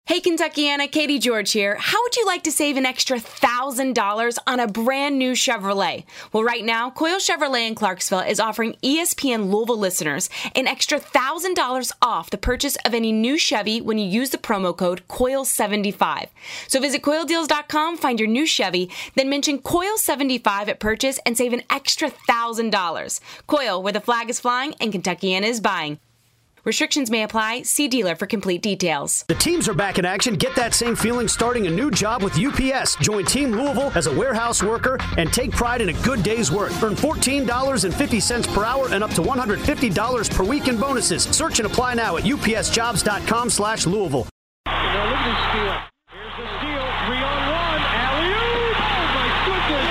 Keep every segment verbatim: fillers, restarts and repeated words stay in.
Hey, Kentuckiana, Katie George here. How would you like to save an extra one thousand dollars on a brand new Chevrolet? Well, right now, Coyle Chevrolet in Clarksville is offering E S P N Louisville listeners an extra one thousand dollars off the purchase of any new Chevy when you use the promo code Coyle seventy-five. So visit Coyle Deals dot com, find your new Chevy, then mention Coyle seventy-five at purchase and save an extra one thousand dollars. Coyle, where the flag is flying and Kentuckiana is buying. Restrictions may apply. See dealer for complete details. The teams are back in action. Get that same feeling starting a new job with U P S. Join Team Louisville as a warehouse worker and take pride in a good day's work. Earn fourteen dollars and fifty cents per hour and up to one hundred fifty dollars per week in bonuses. Search and apply now at U P S jobs dot com slash Louisville. Now look at this steal. Here's the steal. Three on one. Alley-oop. Oh, my goodness.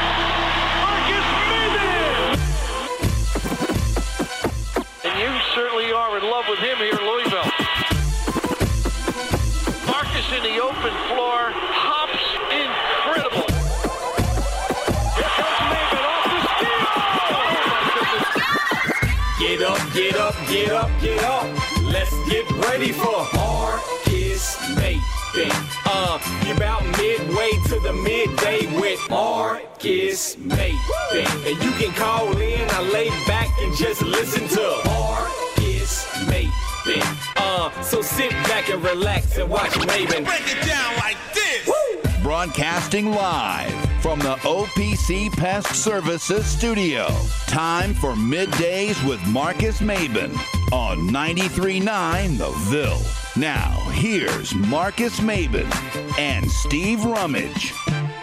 Marcus Maven. And you certainly are in love with him here in Louisville. Marcus in the open floor. Hops incredible. Here comes Maven off the steal. Oh, my goodness. Get up, get up, get up, get up. Let's get ready for Marcus Maven. Uh, you're about midway to the midday with Marcus Maven. And you can call in, I lay back and just listen to Marcus Maven. Uh, so sit back and relax and watch Maven. Break it down like this. Woo! Broadcasting live from the O P C Pest Services studio. Time for Middays with Marcus Maven on ninety-three point nine The Ville. Now, here's Marcus Maven and Steve Rummage.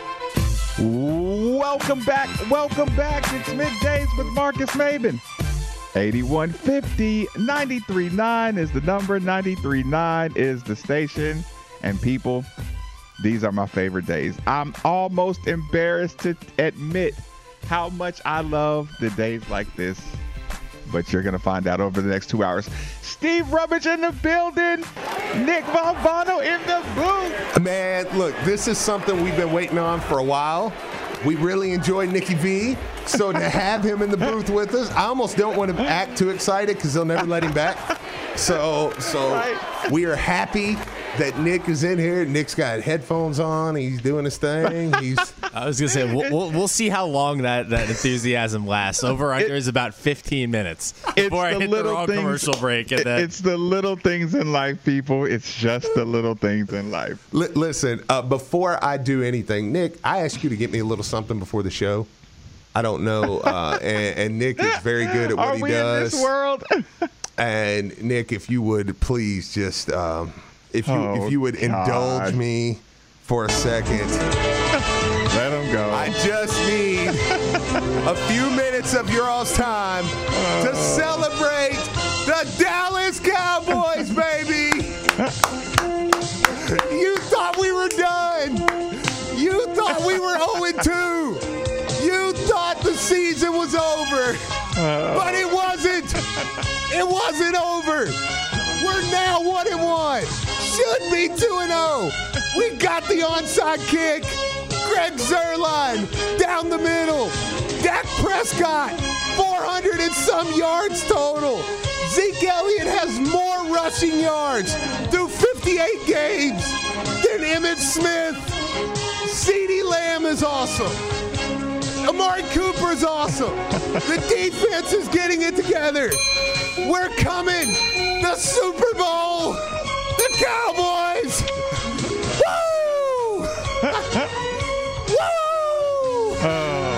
Welcome back. Welcome back. It's Middays with Marcus Maven. eighty-one fifty, ninety-three point nine is the number. ninety-three point nine is the station. And people, these are my favorite days. I'm almost embarrassed to admit how much I love the days like this. But you're going to find out over the next two hours. Steve Rummage in the building. Nick Valvano in the booth. Man, look, this is something we've been waiting on for a while. We really enjoy Nicky V. So to have him in the booth with us, I almost don't want to act too excited because they'll never let him back. So, so right. We are happy that Nick is in here. Nick's got headphones on. He's doing his thing. He's. I was gonna say we'll, we'll we'll see how long that, that enthusiasm lasts. Over under is about fifteen minutes before I hit the wrong things, commercial break. And then. It's the little things in life, people. It's just the little things in life. L- listen, uh, before I do anything, Nick, I asked you to get me a little something before the show. I don't know, uh, and, and Nick is very good at what Are he we does. In this world? And Nick, if you would please just, um, if you oh, if you would God. indulge me for a second. Let him go. I just need a few minutes of your all's time oh. to celebrate the Dallas Cowboys, baby. You thought we were done. You thought we were oh and two. You thought the season was over. Oh. But it wasn't. It wasn't over. We're now one and one. Should be two and oh. We got the onside kick. Greg Zuerlein down the middle. Dak Prescott, four hundred and some yards total. Zeke Elliott has more rushing yards through fifty-eight games than Emmitt Smith. CeeDee Lamb is awesome. Amari Cooper is awesome. The defense is getting it together. We're coming. The Super Bowl. The Cowboys. Woo! Woo! Oh.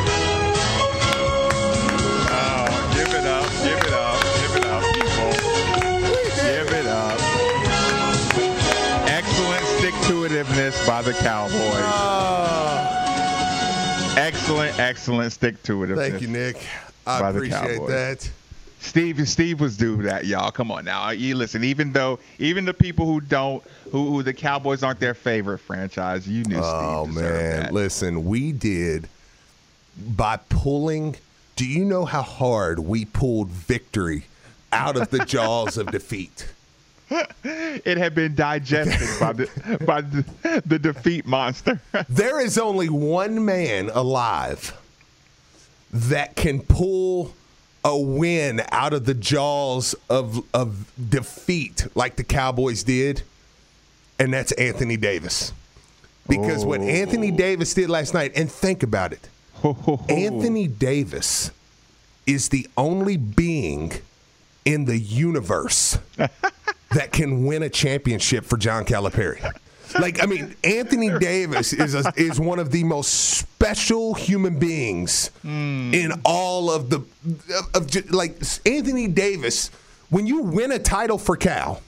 Oh, give it up, give it up, give it up, people. Give it up. Excellent stick-to-itiveness by the Cowboys. Uh, excellent, excellent stick-to-itiveness. Thank you, Nick. I appreciate that. Steve, Steve was due that, y'all. Come on now. You listen. Even though, even the people who don't, who, who the Cowboys aren't their favorite franchise, you knew. Oh Steve man, that. Listen, we did by pulling. Do you know how hard we pulled victory out of the jaws of defeat? It had been digested by the by the, the defeat monster. There is only one man alive that can pull a win out of the jaws of of defeat like the Cowboys did, and that's Anthony Davis. Because oh. what Anthony Davis did last night, and think about it, ho, ho, ho. Anthony Davis is the only being in the universe that can win a championship for John Calipari. Like, I mean, Anthony Davis is a, is one of the most special human beings mm. in all of the of, of like Anthony Davis. When you win a title for Cal,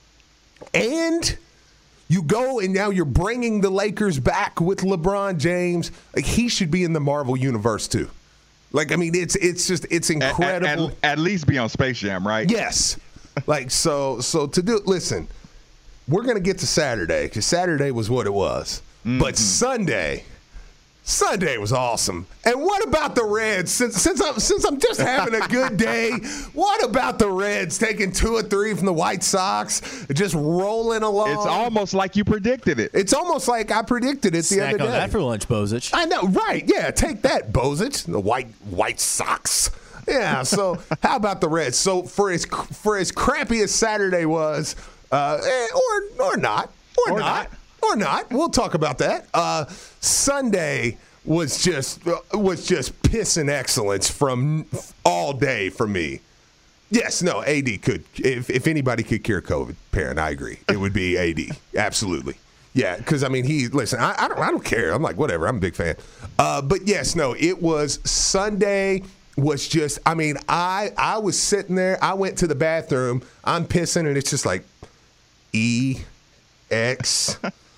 and you go and now you're bringing the Lakers back with LeBron James, like he should be in the Marvel universe too. Like, I mean, it's it's just it's incredible. At, at, at least be on Space Jam, right? Yes. Like so so to do listen. We're going to get to Saturday because Saturday was what it was. Mm-hmm. But Sunday, Sunday was awesome. And what about the Reds? Since since I'm, since I'm just having a good day, what about the Reds taking two or three from the White Sox, just rolling along? It's almost like you predicted it. It's almost like I predicted it the Snack other day. on that for lunch, Bozich. I know, right. Yeah, take that, Bozich. The White White Sox. Yeah, so how about the Reds? So for as, for as crappy as Saturday was, Uh, or or not, or, or not, not, or not. We'll talk about that. Uh, Sunday was just uh, was just pissing excellence from all day for me. Yes, no, A D could. If if anybody could cure COVID, Perrin, I agree. It would be A D. Absolutely. Yeah, because I mean, he listen. I, I don't I don't care. I'm like whatever. I'm a big fan. Uh, but yes, no, it was Sunday. Was just. I mean, I I was sitting there. I went to the bathroom. I'm pissing, and it's just like. E, X,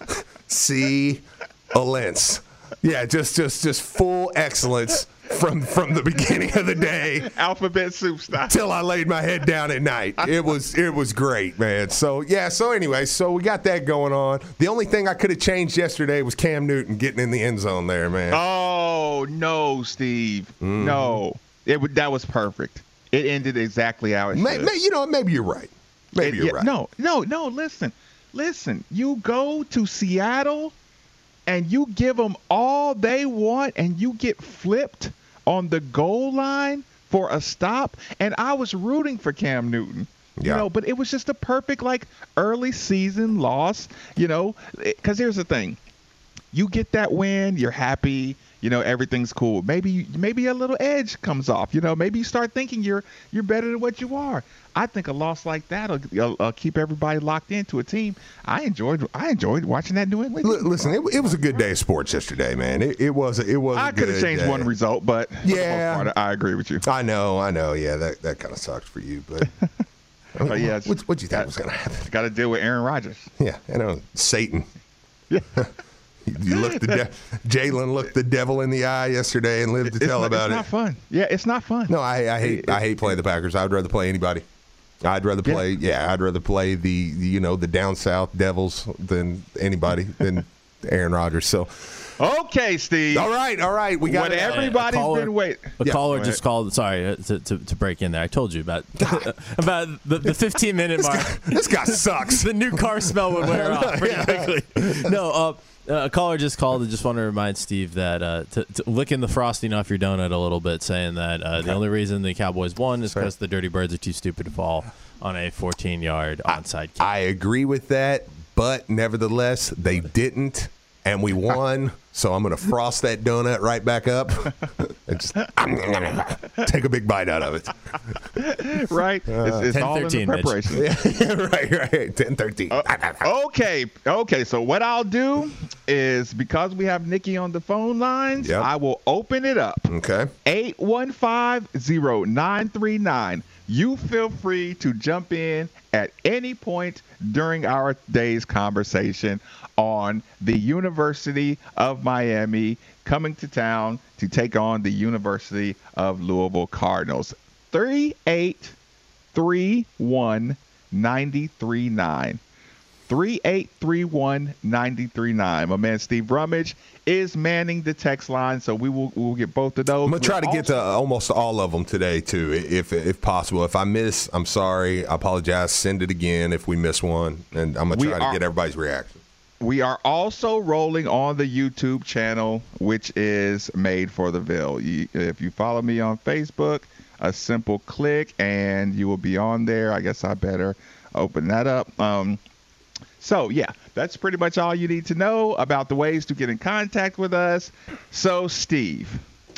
C, Olence. Yeah, just just just full excellence from from the beginning of the day. Alphabet soup style. Till I laid my head down at night. It was it was great, man. So yeah, so anyway, so we got that going on. The only thing I could have changed yesterday was Cam Newton getting in the end zone there, man. Oh no, Steve. Mm. No. It would that was perfect. It ended exactly how it may, should. May, you know, maybe you're right. Maybe it, you're right. No, no, no, listen. Listen, you go to Seattle and you give them all they want and you get flipped on the goal line for a stop. And I was rooting for Cam Newton, you yeah. know, but it was just a perfect, like, early season loss, you know, because here's the thing. You get that win, you're happy. You know, everything's cool. Maybe maybe a little edge comes off. You know, maybe you start thinking you're you're better than what you are. I think a loss like that will uh, keep everybody locked into a team. I enjoyed I enjoyed watching that New England. L- listen, it, it was a good day of sports yesterday, man. It, it was a, it was. I could have changed day. one result, but yeah, for the most part, I agree with you. I know, I know. Yeah, that that kind of sucks for you, but. I mean, but yeah, what what you think got, was going to happen? Got to deal with Aaron Rodgers. Yeah, I know Satan. Yeah. You looked the de- Jalen looked the devil in the eye yesterday and lived to it's tell not, about it's it. It's not fun. Yeah, it's not fun. No, I, I hate it, I hate playing the Packers. I'd rather play anybody. I'd rather play yeah. yeah, I'd rather play the, the you know the down south Devils than anybody than Aaron Rodgers. So okay, Steve. All right, all right. We got what everybody's caller, been waiting. A yeah, caller just called. Sorry to, to, to break in there. I told you about about the, the fifteen minute this mark. Guy, this guy sucks. The new car smell would wear off pretty yeah. quickly. No, uh, uh, a caller just called and just wanted to remind Steve that uh, to, to licking the frosting off your donut a little bit, saying that uh, okay. the only reason the Cowboys won is because the Dirty Birds are too stupid to fall on a fourteen-yard onside kick. I agree with that, but nevertheless, they didn't, and we won. So I'm going to frost that donut right back up and just take a big bite out of it. Right? Uh, it's it's all in the preparation. Yeah, right, right. ten thirteen. Uh, okay. Okay. So what I'll do is, because we have Nikki on the phone lines, yep. I will open it up. Okay. eight one five, zero nine three nine. You feel free to jump in at any point during our day's conversation on the University of Miami coming to town to take on the University of Louisville Cardinals. three eight three one, nine three nine. three eight three one, nine three nine. My man Steve Rummage is manning the text line, so we will we'll get both of those. I'm going to try to get to almost all of them today, too, if if possible. If I miss, I'm sorry. I apologize. Send it again if we miss one, and I'm going to try to get everybody's reaction. We are also rolling on the YouTube channel, which is Made for the Ville. You, if you follow me on Facebook, a simple click, and you will be on there. I guess I better open that up. Um So, yeah, that's pretty much all you need to know about the ways to get in contact with us. So, Steve,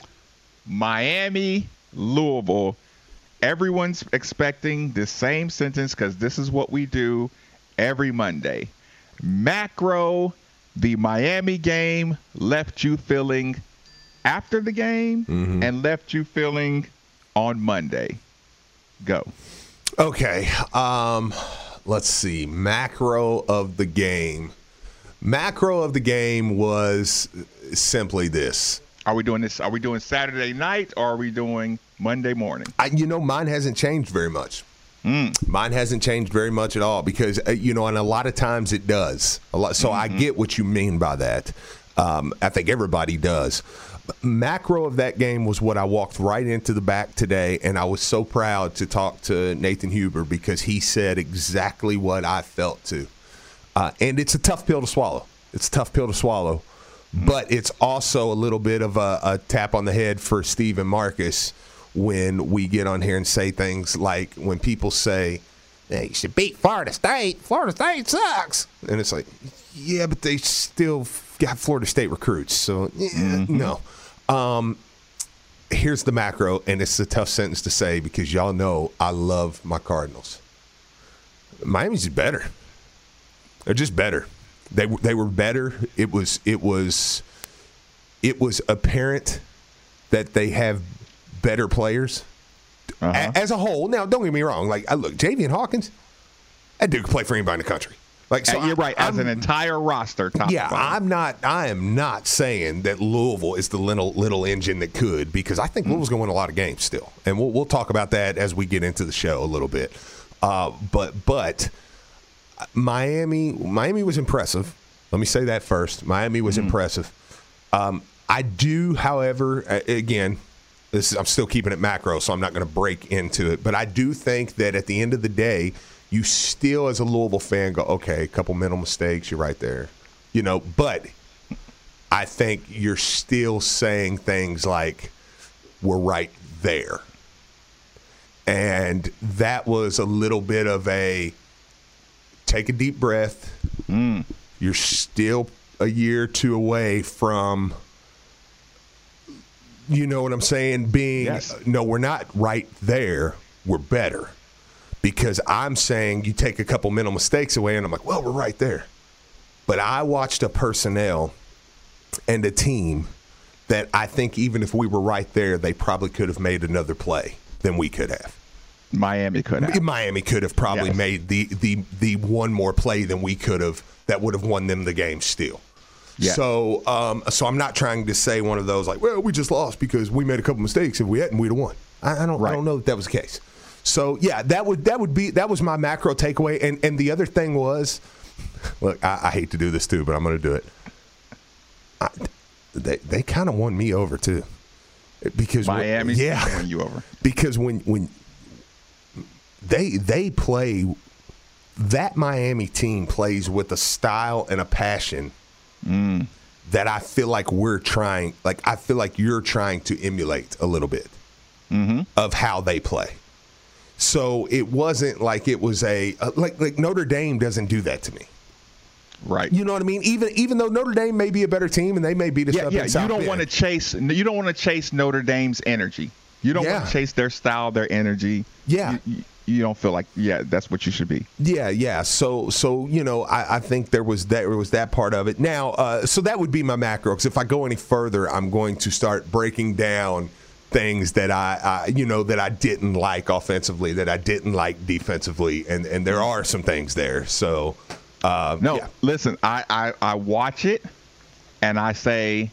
Miami, Louisville, everyone's expecting the same sentence because this is what we do every Monday. Macro, the Miami game left you feeling after the game mm-hmm. and left you feeling on Monday. Go. Okay. Um, let's see. Macro of the game. Macro of the game was simply this. Are we doing this? Are we doing Saturday night or are we doing Monday morning? I, you know, mine hasn't changed very much. Mm. Mine hasn't changed very much at all because, uh, you know, and a lot of times it does. A lot, so mm-hmm. I get what you mean by that. Um, I think everybody does. Macro of that game was what I walked right into the back today, and I was so proud to talk to Nathan Huber because he said exactly what I felt too. Uh, and it's a tough pill to swallow. It's a tough pill to swallow. Mm-hmm. But it's also a little bit of a, a tap on the head for Steve and Marcus when we get on here and say things like when people say, hey, you should beat Florida State. Florida State sucks. And it's like, yeah, but they still got Florida State recruits. So, yeah, mm-hmm. no. Um, here's the macro, and it's a tough sentence to say because y'all know I love my Cardinals. Miami's just better. They're just better. They they were better. It was it was it was apparent that they have better players uh-huh. a, as a whole. Now, don't get me wrong. Like, I look, Javian Hawkins, that dude could play for anybody in the country. Like, so you're right. I, as an entire roster, top yeah, I'm not. I am not saying that Louisville is the little little engine that could, because I think mm. Louisville's going to win a lot of games still, and we'll we'll talk about that as we get into the show a little bit. Uh, but but Miami Miami was impressive. Let me say that first. Miami was mm. impressive. Um, I do, however, again, this is, I'm still keeping it macro, so I'm not going to break into it. But I do think that at the end of the day, you still, as a Louisville fan, go, okay, a couple mental mistakes, you're right there. You know, but I think you're still saying things like, we're right there. And that was a little bit of a take a deep breath. Mm. You're still a year or two away from, you know what I'm saying, being, yes. no, we're not right there, we're better. Because I'm saying you take a couple mental mistakes away, and I'm like, well, we're right there. But I watched a personnel and a team that I think even if we were right there, they probably could have made another play than we could have. Miami could have. Miami could have probably yes. made the, the, the one more play than we could have that would have won them the game still. Yes. So um, so I'm not trying to say one of those like, well, we just lost because we made a couple mistakes. If we hadn't, we'd have won. I, I don't right. I don't know that that was the case. So yeah, that would that would be that was my macro takeaway. And and the other thing was, look, I, I hate to do this too, but I'm going to do it. I, they they kind of won me over too, because Miami, when, yeah, won you over because when when they they play, that Miami team plays with a style and a passion mm. that I feel like we're trying, like I feel like you're trying to emulate a little bit mm-hmm. of how they play. So it wasn't like it was a like like Notre Dame doesn't do that to me, right? You know what I mean? Even even though Notre Dame may be a better team and they may beat us yeah, up yeah. in South You don't Bend. want to chase. You don't want to chase Notre Dame's energy. You don't yeah. want to chase their style, their energy. Yeah. You, you, you don't feel like yeah, that's what you should be. Yeah, yeah. So so you know, I, I think there was that there was that part of it. Now, uh, so that would be my macro. Because if I go any further, I'm going to start breaking down things that I, I, you know, that I didn't like offensively, that I didn't like defensively, and, and there are some things there. So, uh, no, yeah. listen, I, I, I watch it, and I say,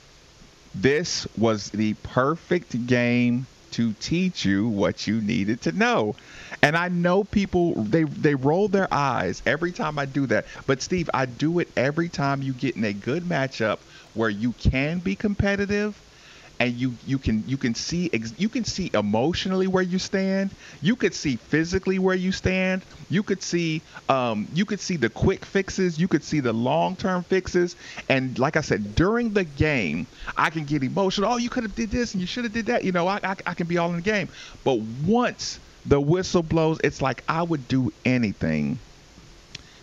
this was the perfect game to teach you what you needed to know. And I know people, they, they roll their eyes every time I do that. But, Steve, I do it every time you get in a good matchup where you can be competitive. And you, you can you can see you can see emotionally where you stand. You could see physically where you stand. You could see um, you could see the quick fixes. You could see the long term fixes. And like I said, during the game, I can get emotional. Oh, you could have did this and you should have did that. You know, I, I I can be all in the game. But once the whistle blows, it's like I would do anything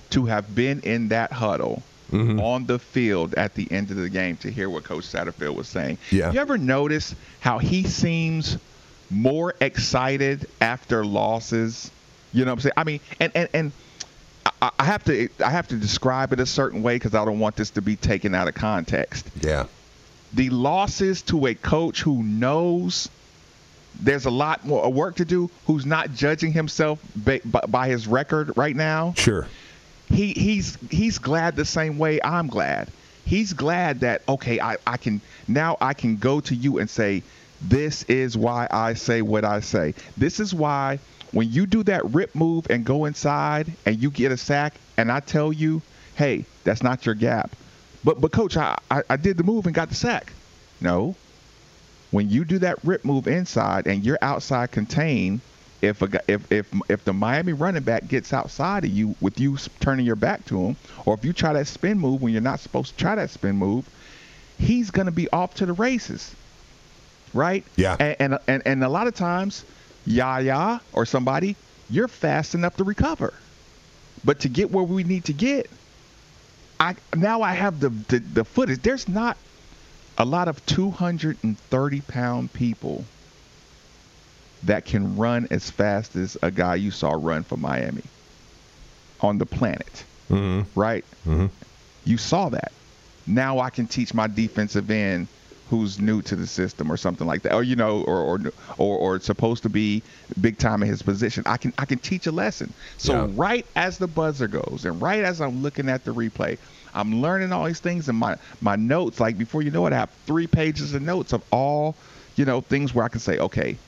to have been in that huddle mm-hmm. on the field at the end of the game to hear what Coach Satterfield was saying. Yeah. You ever notice how he seems more excited after losses? You know what I'm saying? I mean, and and, and I, I have to I have to describe it a certain way because I don't want this to be taken out of context. Yeah. The losses to a coach who knows there's a lot more work to do, who's not judging himself by, by his record right now. Sure. He he's he's glad the same way I'm glad. He's glad that, okay, I, I can now I can go to you and say, this is why I say what I say. This is why when you do that rip move and go inside and you get a sack and I tell you, hey, that's not your gap. But but coach, I, I, I did the move and got the sack. No. When you do that rip move inside and you're outside contained, if a if if if the Miami running back gets outside of you with you turning your back to him, or if you try that spin move when you're not supposed to try that spin move, he's going to be off to the races, right? Yeah. And and and, and a lot of times, Yaya or somebody, you're fast enough to recover, but to get where we need to get, I now I have the the, the footage. There's not a lot of two hundred thirty pound people that can run as fast as a guy you saw run for Miami on the planet, mm-hmm. right? Mm-hmm. You saw that. Now I can teach my defensive end who's new to the system or something like that, or you know, or or or, or supposed to be big time in his position. I can I can teach a lesson. So yeah. right as the buzzer goes, and right as I'm looking at the replay, I'm learning all these things in my my notes. Like before you know it, I have three pages of notes of all, you know, things where I can say, okay,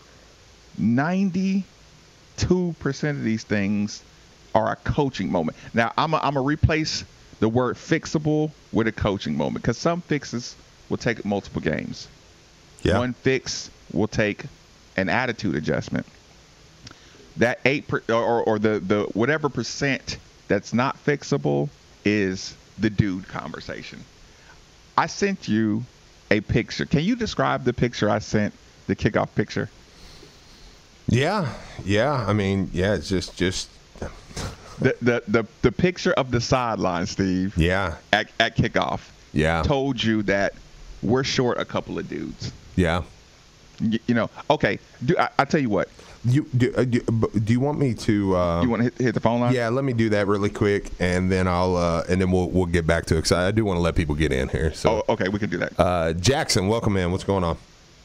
ninety-two percent of these things are a coaching moment. Now I'm a, I'm gonna replace the word fixable with a coaching moment because some fixes will take multiple games. Yeah. One fix will take an attitude adjustment. That eight per, or, or the, the whatever percent that's not fixable is the dude conversation. I sent you a picture. Can you describe the picture I sent, the kickoff picture? Yeah, yeah. I mean, yeah. It's just just the the the, the picture of the sideline, Steve. Yeah. At at kickoff. Yeah. Told you that we're short a couple of dudes. Yeah. You, you know, okay. Do, I, I tell you what. You do, uh, do, do you want me to? Uh, you want to hit, hit the phone line? Yeah, let me do that really quick, and then I'll uh, and then we'll we'll get back to it because I do want to let people get in here. So, oh, okay, we can do that. Uh, Jackson, welcome in. What's going on?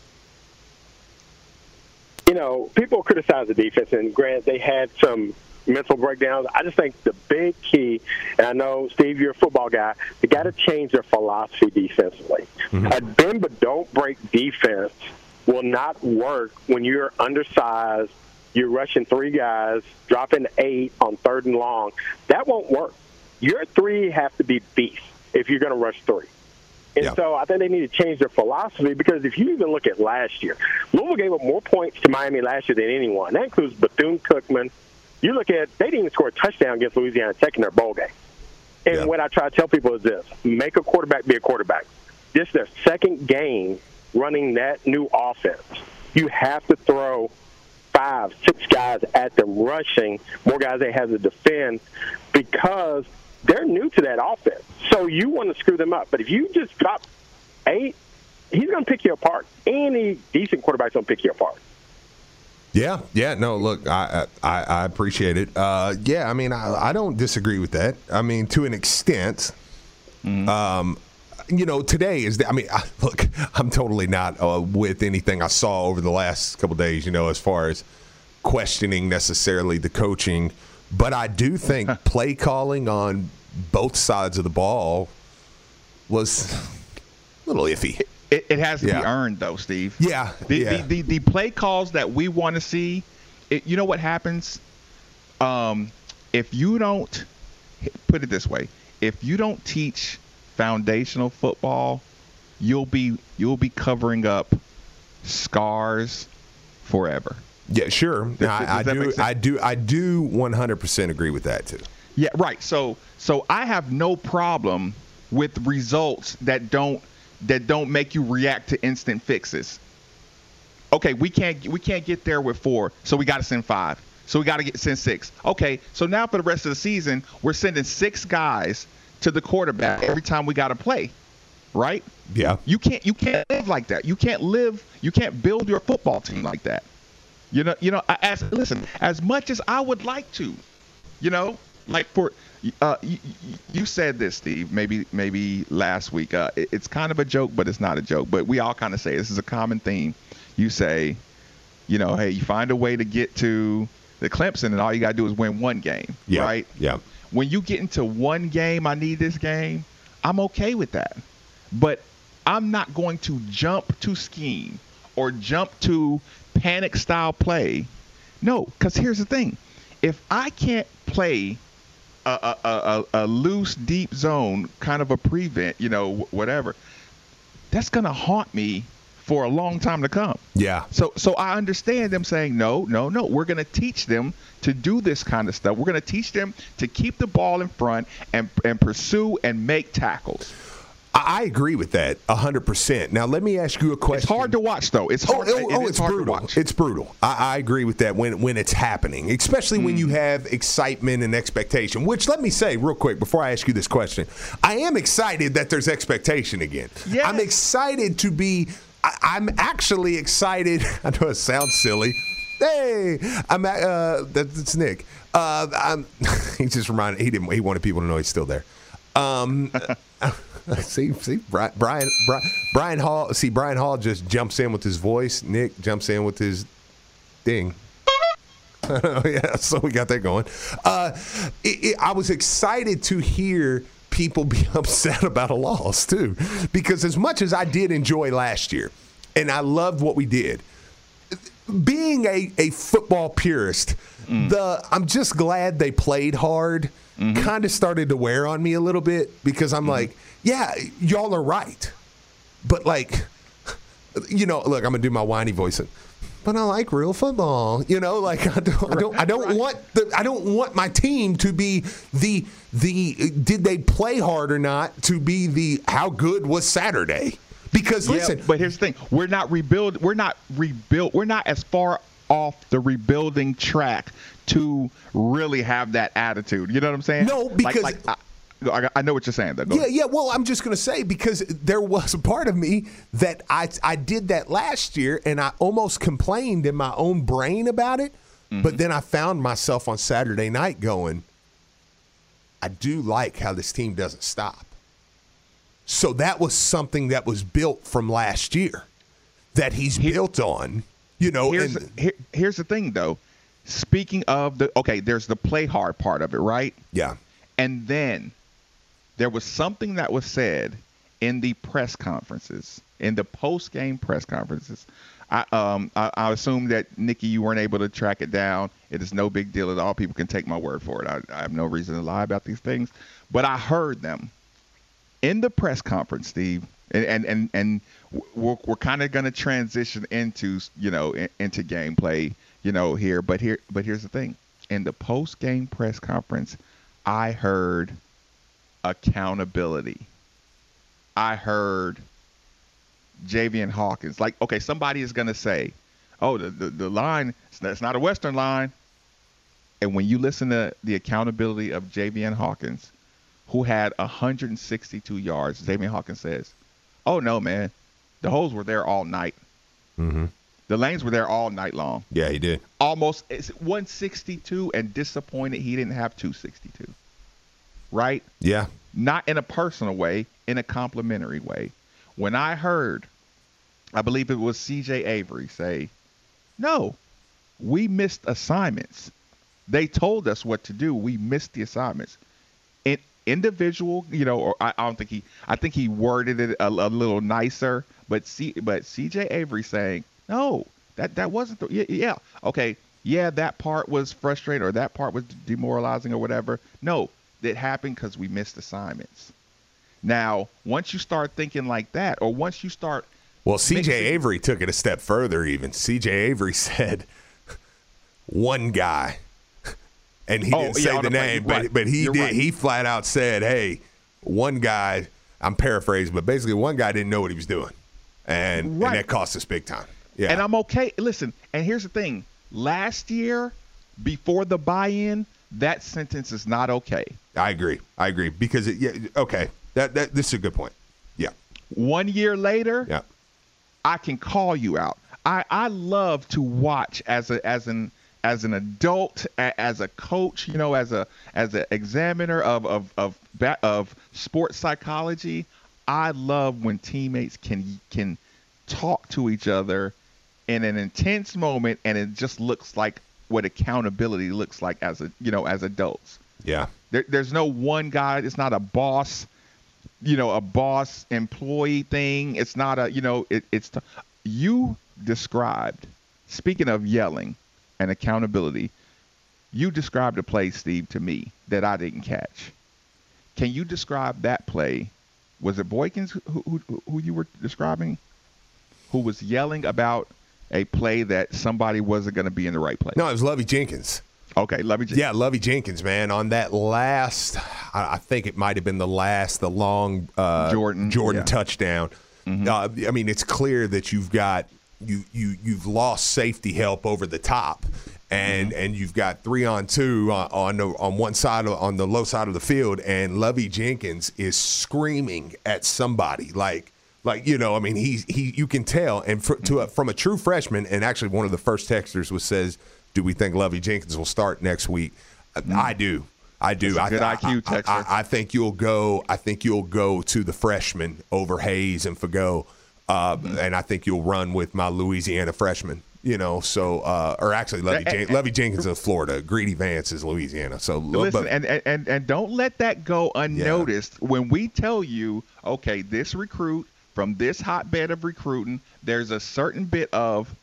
You know, people criticize the defense, and granted, they had some mental breakdowns. I just think the big key, and I know, Steve, you're a football guy, they got to change their philosophy defensively. Mm-hmm. A bend but don't break defense will not work when you're undersized, you're rushing three guys, dropping eight on third and long. That won't work. Your three have to be beast if you're going to rush three. And yeah. so I think they need to change their philosophy because if you even look at last year, Louisville gave up more points to Miami last year than anyone. That includes Bethune-Cookman. You look at, they didn't even score a touchdown against Louisiana Tech in their bowl game. And yeah. what I try to tell people is this, make a quarterback be a quarterback. This is their second game running that new offense. You have to throw five, six guys at them rushing, more guys they have to defend because they're new to that offense. So you want to screw them up. But if you just drop eight, he's going to pick you apart. Any decent quarterback's going to pick you apart. Yeah, yeah, no, look, I I, I appreciate it. Uh, yeah, I mean, I, I don't disagree with that. I mean, to an extent, mm-hmm. um, you know, today is, the, I mean, I, look, I'm totally not uh, with anything I saw over the last couple of days, you know, as far as questioning necessarily the coaching. But I do think play calling on both sides of the ball was a little iffy. It, it has to yeah. be earned, though, Steve. Yeah. The, yeah. the, the, the play calls that we want to see, it, you know what happens? Um, if you don't, put it this way, if you don't teach foundational football, you'll be you'll be covering up scars forever. Yeah, sure. Does, I, does I do. I do. I do. one hundred percent agree with that too. Yeah, right. So, so I have no problem with results that don't that don't make you react to instant fixes. Okay, we can't we can't get there with four, so we got to send five. So we got to get send six. Okay, so now for the rest of the season, we're sending six guys to the quarterback every time we got to play, right? Yeah. You can't you can't live like that. You can't live. You can't build your football team like that. You know. You know. As listen, as much as I would like to, you know, like for uh, you, you said this, Steve. Maybe maybe last week. Uh, it, it's kind of a joke, but it's not a joke. But we all kind of say this is a common theme. You say, you know, hey, you find a way to get to the Clemson, and all you got to do is win one game, yeah. right? Yeah. When you get into one game, I need this game, I'm okay with that. But I'm not going to jump to scheme or jump to panic-style play. No, because here's the thing. If I can't play a, a, a, a loose, deep zone, kind of a prevent, you know, whatever, that's going to haunt me for a long time to come. Yeah. So so I understand them saying, no, no, no. We're going to teach them to do this kind of stuff. We're going to teach them to keep the ball in front and, and pursue and make tackles. I agree with that one hundred percent. Now, let me ask you a question. It's hard to watch, though. It's hard, oh, oh, it, oh, it's it's hard brutal. to watch. It's brutal. I, I agree with that when, when it's happening, especially mm. when you have excitement and expectation, which let me say real quick before I ask you this question. I am excited that there's expectation again. Yes. I'm excited to be I, – I'm actually excited. I know it sounds silly. Hey, I'm uh, that's Nick. Uh, I'm, he just reminded – he didn't – he wanted people to know he's still there. Um See, see, Brian, Brian, Brian Hall. See, Brian Hall just jumps in with his voice. Nick jumps in with his ding. Yeah, so we got that going. Uh, it, it, I was excited to hear people be upset about a loss too, because as much as I did enjoy last year, and I loved what we did, being a, a football purist, mm. the I'm just glad they played hard. Mm-hmm. Kind of started to wear on me a little bit because I'm mm-hmm. like, yeah, y'all are right. But, like, you know, look, I'm going to do my whiny voice. But I like real football. You know, like, I don't, I don't, I don't right. want the, I don't want my team to be the, the, did they play hard or not, to be the, how good was Saturday? Because, yeah, listen. But here's the thing. We're not rebuild. We're not rebuilt. We're not as far off the rebuilding track to really have that attitude. You know what I'm saying? No, because like, like, I, I know what you're saying. Though. Go yeah, ahead. yeah. Well, I'm just going to say, because there was a part of me that I I did that last year, and I almost complained in my own brain about it. Mm-hmm. But then I found myself on Saturday night going, I do like how this team doesn't stop. So that was something that was built from last year that he's Here, built on. You know, here's, and, here, here's the thing, though. Speaking of the, okay, there's the play hard part of it, right? Yeah. And then there was something that was said in the press conferences, in the post-game press conferences. I, um, I, I assume that, Nikki, you weren't able to track it down. It is no big deal at all. People can take my word for it. I, I have no reason to lie about these things. But I heard them in the press conference, Steve, and and and, and we're, we're kind of going to transition into, you know, in, into gameplay, you know, here. But here, but here's the thing: in the post-game press conference, I heard accountability. I heard Javian Hawkins. Like, okay, somebody is going to say, "Oh, the, the the line, it's not a Western line." And when you listen to the accountability of Javian Hawkins, who had one hundred sixty-two yards, Javian Hawkins says, "Oh no, man, the holes were there all night. Mm-hmm. The lanes were there all night long." Yeah, he did. Almost one sixty-two, and disappointed he didn't have two sixty-two. Right? Yeah. Not in a personal way, in a complimentary way. When I heard, I believe it was C J Avery say, "No, we missed assignments. They told us what to do. We missed the assignments." In individual, you know, or I, I don't think he, I think he worded it a, a little nicer, but C, but C J Avery saying, "No, that that wasn't the, yeah, yeah, okay, yeah, that part was frustrating or that part was demoralizing or whatever. No, that happened because we missed assignments." Now, once you start thinking like that, or once you start, well, C J Avery took it a step further. Even C J Avery said, "One guy." And he oh, didn't say yeah, the name, right. but but he You're did. Right. He flat out said, "Hey, one guy." I'm paraphrasing, but basically, one guy didn't know what he was doing, and right. and that cost us big time. Yeah, and I'm okay. Listen, and here's the thing: last year, before the buy-in, that sentence is not okay. I agree. I agree because it, yeah, okay, that that this is a good point. Yeah. One year later, yeah, I can call you out. I, I love to watch as a as an as an adult, a, as a coach, you know, as a as an examiner of of of of sports psychology. I love when teammates can can talk to each other in an intense moment, and it just looks like what accountability looks like as a you know as adults. Yeah. There, there's no one guy. It's not a boss, you know, a boss employee thing. It's not a you know it, it's t- you described. Speaking of yelling and accountability, you described a play, Steve, to me that I didn't catch. Can you describe that play? Was it Boykins who, who, who you were describing, who was yelling about a play that somebody wasn't going to be in the right place? No, it was Lovie Jenkins. Okay, Lovie Jenkins. Yeah, Lovie Jenkins, man. On that last, I, I think it might have been the last, the long uh, Jordan Jordan yeah. touchdown. Mm-hmm. Uh, I mean, it's clear that you've got you you you've lost safety help over the top. And mm-hmm. and you've got three on two on on, the, on one side of, on the low side of the field, and Lovie Jenkins is screaming at somebody like like you know I mean he's he you can tell, and for, to a, from a true freshman, and actually one of the first texters was says, do we think Lovie Jenkins will start next week? Mm-hmm. I do, I do. That's a good I, I Q texter. I, I, I think you'll go. I think you'll go to the freshman over Hayes and Fago, uh, mm-hmm. and I think you'll run with my Louisiana freshman. You know, so uh, or actually, Lovie, Jen- Lovie Jenkins is Florida, Greedy Vance is Louisiana. So listen, but, and, and and don't let that go unnoticed. Yeah. When we tell you, okay, this recruit from this hotbed of recruiting, there's a certain bit of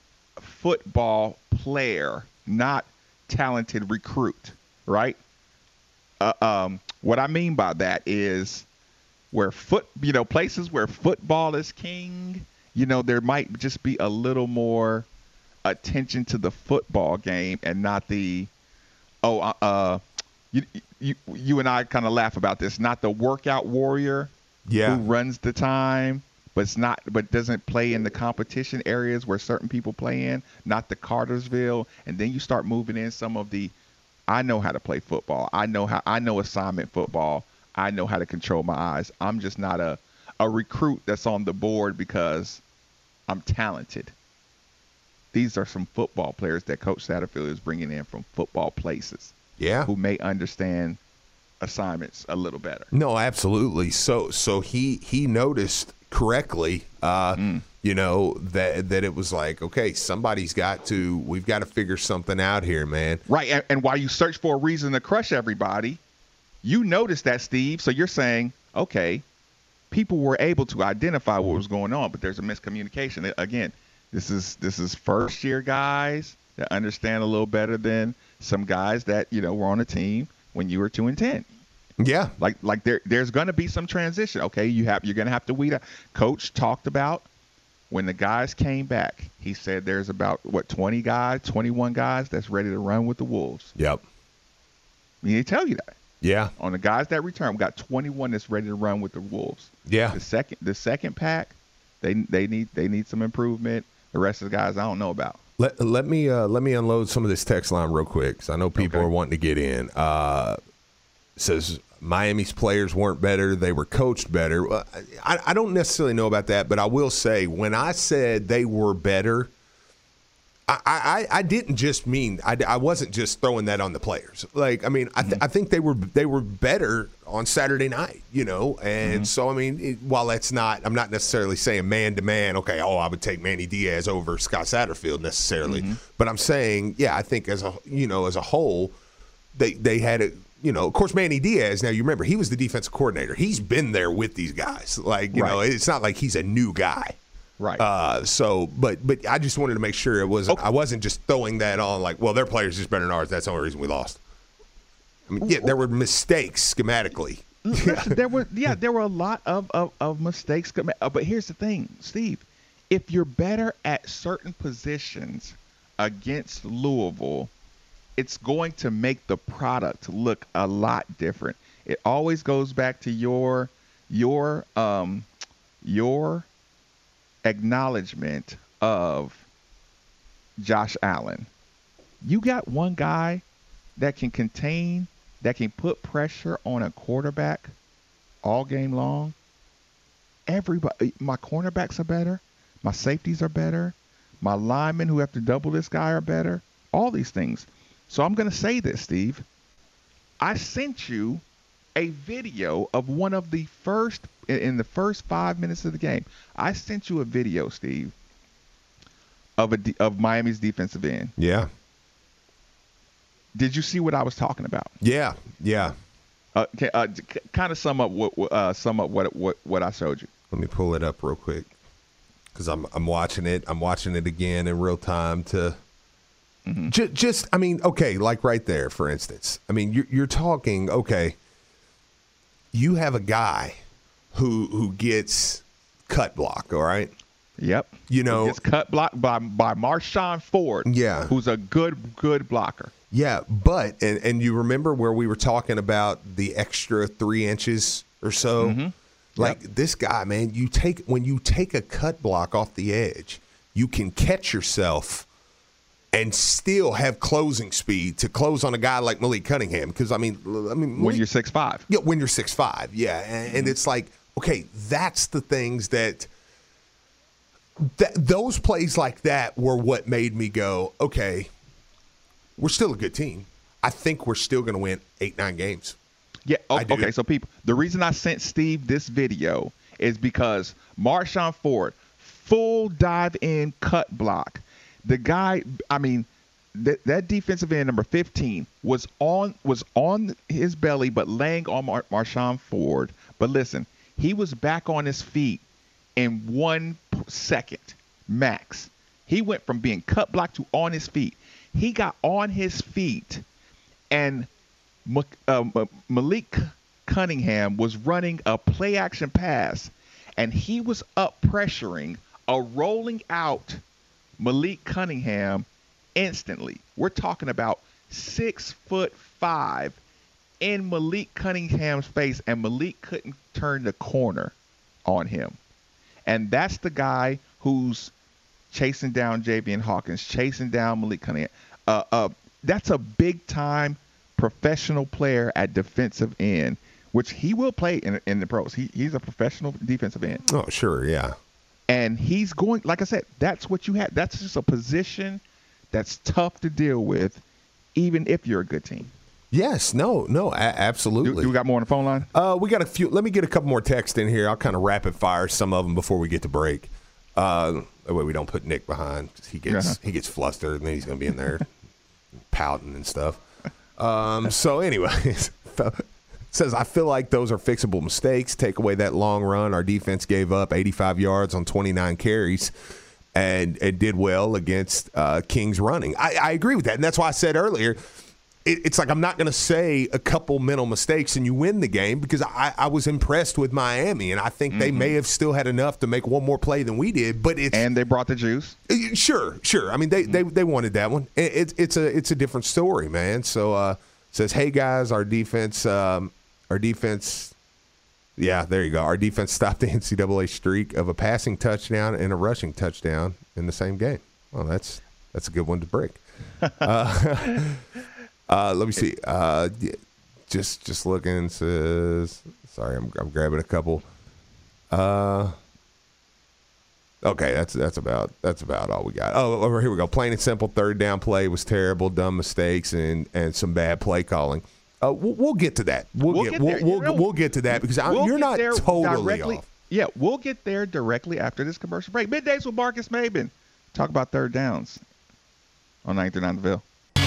football player, not talented recruit, right? Uh, um, what I mean by that is where foot, you know, places where football is king. You know, there might just be a little more attention to the football game and not the oh uh, uh you you you and I kind of laugh about this, not the workout warrior yeah who runs the time but it's not but doesn't play in the competition areas where certain people play in, not the Cartersville. And then you start moving in some of the I know how to play football, I know how I know assignment football, I know how to control my eyes. I'm just not a a recruit that's on the board because I'm talented. These are some football players that Coach Satterfield is bringing in from football places. Yeah. Who may understand assignments a little better. No, absolutely. So so he he noticed correctly, uh, mm. you know, that that it was like, okay, somebody's got to, we've got to figure something out here, man. Right. And, and while you search for a reason to crush everybody, you noticed that, Steve. So you're saying, okay, people were able to identify what was going on, but there's a miscommunication. Again, This is this is first year guys that understand a little better than some guys that, you know, were on a team when you were two and ten. Yeah. Like like there there's gonna be some transition. Okay, you have you're gonna have to weed out. Coach talked about when the guys came back, he said there's about what twenty guys, twenty-one guys that's ready to run with the Wolves. Yep. He didn't tell you that. Yeah. On the guys that return, we got twenty-one that's ready to run with the Wolves. Yeah. The second the second pack, they they need they need some improvement. The rest of the guys I don't know about. Let let me uh, let me unload some of this text line real quick because I know people okay. are wanting to get in. Uh, says Miami's players weren't better; they were coached better. I, I don't necessarily know about that, but I will say when I said they were better, I I, I didn't just mean I, I wasn't just throwing that on the players. Like I mean, I th- mm-hmm. I think they were they were better on Saturday night, you know, and mm-hmm. so I mean, it, while that's not, I'm not necessarily saying man to man. Okay, oh, I would take Manny Diaz over Scott Satterfield necessarily, mm-hmm. but I'm saying, yeah, I think as a you know as a whole, they they had a you know, of course, Manny Diaz. Now you remember he was the defensive coordinator. He's been there with these guys. Like you right. know, it's not like he's a new guy. Right. Uh, so, but but I just wanted to make sure it wasn't. Okay. I wasn't just throwing that on like, well, their players just better than ours. That's the only reason we lost. I mean, yeah, there were mistakes schematically. Listen, there were yeah, there were a lot of of, of mistakes. But here's the thing, Steve. If you're better at certain positions against Louisville, it's going to make the product look a lot different. It always goes back to your your um your acknowledgement of Josh Allen. You got one guy that can contain, that can put pressure on a quarterback all game long. Everybody, my cornerbacks are better. My safeties are better. My linemen who have to double this guy are better. All these things. So I'm going to say this, Steve. I sent you a video of one of the first, in the first five minutes of the game. I sent you a video, Steve, of a of Miami's defensive end. Yeah. Did you see what I was talking about? Yeah, yeah. Uh, can, uh, kind of sum up what uh, sum up what what what I showed you. Let me pull it up real quick because I'm I'm watching it. I'm watching it again in real time to mm-hmm. just just I mean, okay, like right there, for instance. I mean, you're you're talking okay. You have a guy who who gets cut blocked, all right? Yep. You know, it's cut blocked by by Marshawn Ford. Yeah. Who's a good good blocker. Yeah, but and, and you remember where we were talking about the extra three inches or so? Mm-hmm. Like yep. this guy, man, you take when you take a cut block off the edge, you can catch yourself and still have closing speed to close on a guy like Malik Cunningham. Because I mean, I mean, Malik, when you're six five, yeah, when you're six five, yeah, and, mm-hmm. and it's like, okay, that's the things that. That, those plays like that were what made me go, okay, we're still a good team. I think we're still going to win eight, nine games. Yeah. Oh, okay. So, people, the reason I sent Steve this video is because Marshawn Ford, full dive in cut block. The guy, I mean, that that defensive end number fifteen was on was on his belly, but laying on Mar- Marshawn Ford. But listen, he was back on his feet in one second max. He went from being cut block to on his feet. He got on his feet, and uh, Malik Cunningham was running a play action pass, and he was up pressuring a rolling out Malik Cunningham instantly. We're talking about six foot five in Malik Cunningham's face, and Malik couldn't turn the corner on him. And that's the guy who's chasing down Javian Hawkins, chasing down Malik Cunningham. Uh, uh, that's a big-time professional player at defensive end, which he will play in, in the pros. He, he's a professional defensive end. Oh, sure, yeah. And he's going, like I said, that's what you have. That's just a position that's tough to deal with, even if you're a good team. Yes, no, no, a- absolutely. Do, do we got more on the phone line? Uh, we got a few. Let me get a couple more texts in here. I'll kind of rapid fire some of them before we get to break. Uh, that way we don't put Nick behind. He gets uh-huh. he gets flustered, and then he's going to be in there pouting and stuff. Um, so, anyways, says I feel like those are fixable mistakes. Take away that long run. Our defense gave up eighty-five yards on twenty-nine carries. And, and did well against uh, Kings running. I, I agree with that, and that's why I said earlier, it, it's like I'm not going to say a couple mental mistakes and you win the game because I, I was impressed with Miami, and I think mm-hmm. they may have still had enough to make one more play than we did. But it's and they brought the juice. Sure, sure. I mean, they mm-hmm. they, they wanted that one. It, it, it's a it's a different story, man. So uh, says, hey guys, our defense, um, our defense. Yeah, there you go. Our defense stopped the N C double A streak of a passing touchdown and a rushing touchdown in the same game. Well, that's that's a good one to break. uh, uh, let me see. Uh, just just looking. Says, sorry, I'm I'm grabbing a couple. Uh, okay, that's that's about that's about all we got. Oh, over here we go. Plain and simple. Third down play was terrible. Dumb mistakes and and some bad play calling. Uh, we'll, we'll get to that. We'll, we'll get, get we'll, we'll, you know, we'll get to that because we'll you're not totally directly, off. Yeah, we'll get there directly after this commercial break. Middays with Marcus Maben. Talk about third downs on ninety-nine The Ville.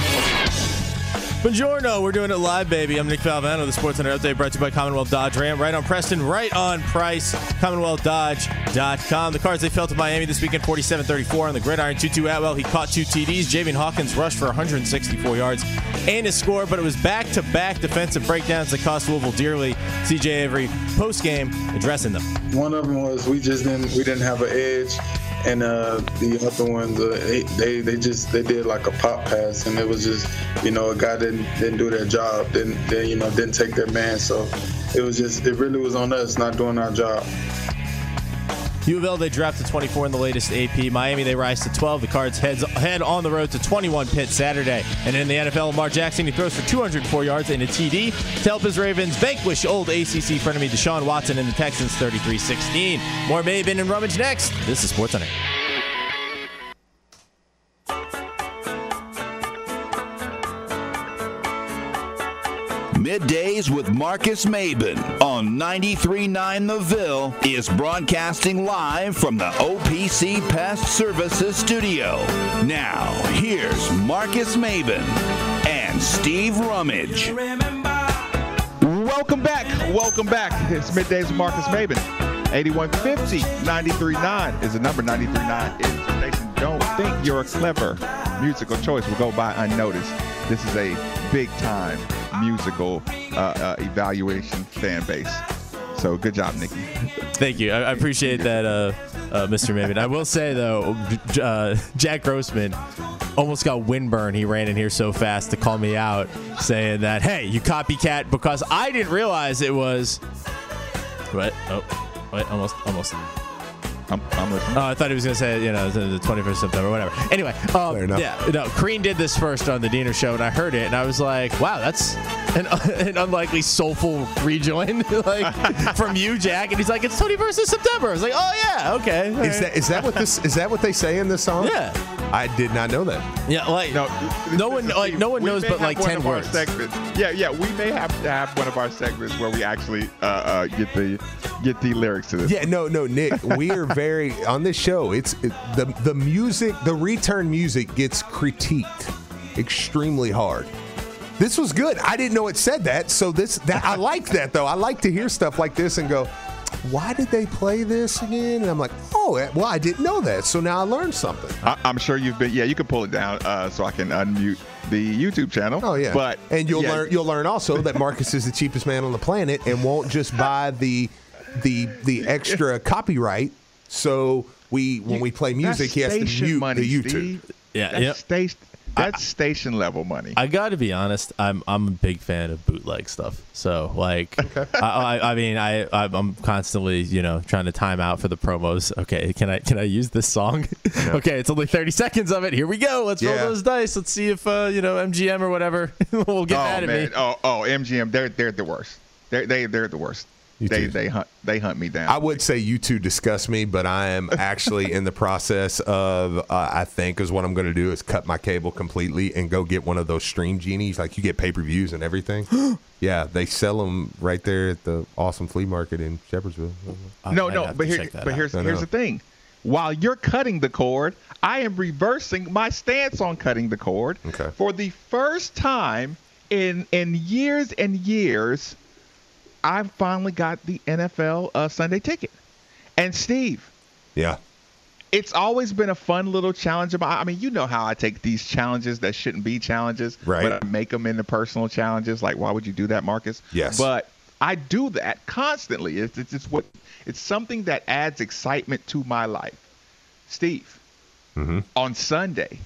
Buongiorno. We're doing it live, baby. I'm Nick Valvano. The Sports Center Update brought to you by Commonwealth Dodge Ram. Right on Preston, right on Price. Commonwealth Dodge dot com. The Cards, they fell to Miami this weekend, forty-seven thirty-four on the gridiron. Tutu Atwell, he caught two T Ds. Javian Hawkins rushed for one hundred sixty-four yards and a score, but it was back-to-back defensive breakdowns that cost Louisville dearly. C J Avery, post-game, addressing them. One of them was we just didn't we didn't have an edge. And uh, the other ones, uh, they, they they just they did like a pop pass, and it was just, you know, a guy didn't didn't do their job, didn't they, you know didn't take their man. So it was just it really was on us not doing our job. U of L, they dropped to twenty-four in the latest A P. Miami, they rise to twelve. The Cards heads head on the road to twenty-one Pitt Saturday. And in the N F L, Lamar Jackson, he throws for two hundred four yards and a T D to help his Ravens vanquish old A C C frenemy Deshaun Watson and the Texans thirty-three sixteen. More Maven and Rummage next. This is SportsCenter. Middays with Marcus Maben on ninety-three point nine The Ville is broadcasting live from the O P C Pest Services studio. Now, here's Marcus Maben and Steve Rummage. Welcome back. Welcome back. It's Middays with Marcus Maben. eighty-one fifty, ninety-three point nine is the number. ninety-three point nine is the station. Don't think you're a clever musical choice will go by unnoticed. This is a big-time musical uh, uh, evaluation fan base. So good job, Nikki. Thank you. I, I appreciate that, uh, uh, Mister Maven. I will say, though, uh, Jack Grossman almost got windburn. He ran in here so fast to call me out, saying that, hey, you copycat, because I didn't realize it was. What? Oh, wait, almost, almost. I'm, I'm listening. Oh, I thought he was going to say, you know, the twenty-first of September, whatever. Anyway, um, yeah, no, Crean did this first on the Diener Show, and I heard it, and I was like, wow, that's an, an unlikely soulful rejoin like from you, Jack. And he's like, it's twenty-first of September. I was like, oh, yeah, okay. Is right. that is that what this is that what they say in this song? Yeah. I did not know that. Yeah, like no, no one, like no one knows, but like ten words. Yeah, yeah, we may have to have one of our segments where we actually uh, uh, get the get the lyrics to this. Yeah, no, no, Nick, we are very on this show. It's it, the the music, the return music gets critiqued extremely hard. This was good. I didn't know it said that, so this that I like that though. I like to hear stuff like this and go, why did they play this again? And I'm like, oh, well, I didn't know that, so now I learned something. I, I'm sure you've been. Yeah, you can pull it down uh, so I can unmute the YouTube channel. Oh yeah, but and you'll yeah. learn. You'll learn also that Marcus is the cheapest man on the planet and won't just buy the the the extra copyright. So we when we play music, he has to mute money, the YouTube. Steve. Yeah, that's yep. station. That's I, station level money. I got to be honest. I'm I'm a big fan of bootleg stuff. So like, I, I I mean I I'm constantly you know trying to time out for the promos. Okay, can I can I use this song? Yeah. Okay, it's only thirty seconds of it. Here we go. Let's yeah. roll those dice. Let's see if uh, you know M G M or whatever will get oh, mad man. at me. Oh oh M G M. They're they're the worst. They they they're the worst. You they too. they hunt they hunt me down. I would say you two disgust me, but I am actually in the process of uh, I think is what I'm going to do is cut my cable completely and go get one of those stream genies. Like you get pay per views and everything. Yeah, they sell them right there at the awesome flea market in Shepherdsville. I no, no, but here, but here's here's the thing. While you're cutting the cord, I am reversing my stance on cutting the cord. Okay. For the first time in in years and years. I finally got the N F L uh, Sunday ticket. And Steve. Yeah. It's always been a fun little challenge. I mean, you know how I take these challenges that shouldn't be challenges. Right. But I make them into personal challenges. Like, why would you do that, Marcus? Yes. But I do that constantly. It's, it's, it's, what, it's something that adds excitement to my life. Steve, mm-hmm. on Sunday,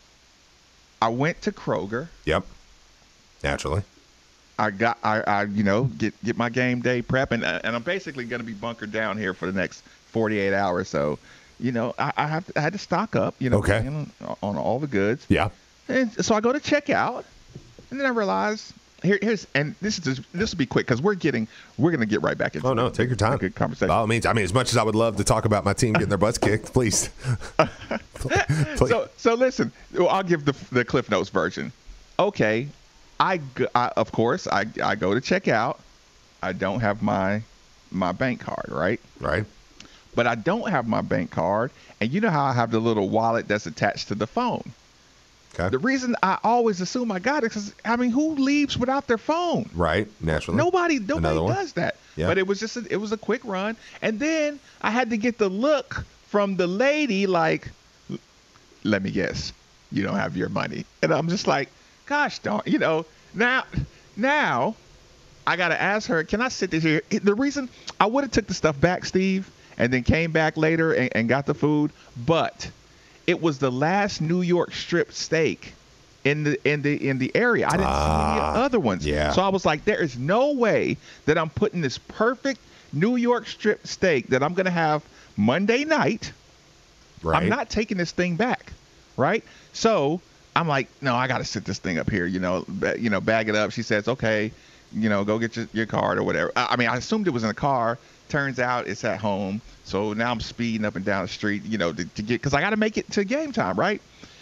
I went to Kroger. Yep. Naturally. I got, I, I, you know, get get my game day prep, and and I'm basically going to be bunkered down here for the next forty-eight hours. So, you know, I, I have, to, I had to stock up, you know, okay. on, on all the goods. Yeah. And so I go to check out, and then I realize here, here's, and this is just, this will be quick because we're getting, we're going to get right back into. Oh no, take your time. Good conversation. By all means, I mean, as much as I would love to talk about my team getting their butts kicked, please. please. So, so listen, well, I'll give the the Cliff Notes version. Okay. I, I, of course, I, I go to check out. I don't have my my bank card, right? Right. But I don't have my bank card. And you know how I have the little wallet that's attached to the phone. Okay. The reason I always assume I got it is, I mean, who leaves without their phone? Right, naturally. Nobody nobody does that. Yeah. But it was just a, it was a quick run. And then I had to get the look from the lady like, let me guess, you don't have your money. And I'm just like, gosh darn, you know, now, now I got to ask her, can I sit this here? The reason I would have took the stuff back, Steve, and then came back later and, and got the food, but it was the last New York strip steak in the in the in the area. I didn't uh, see any other ones. Yeah. So I was like, there is no way that I'm putting this perfect New York strip steak that I'm going to have Monday night. Right. I'm not taking this thing back, right? So I'm like, no, I got to sit this thing up here, you know, ba- you know, bag it up. She says, okay, you know, go get your, your card or whatever. I, I mean, I assumed it was in a car. Turns out it's at home. So now I'm speeding up and down the street, you know, to, to get, because I got to make it to game time, right?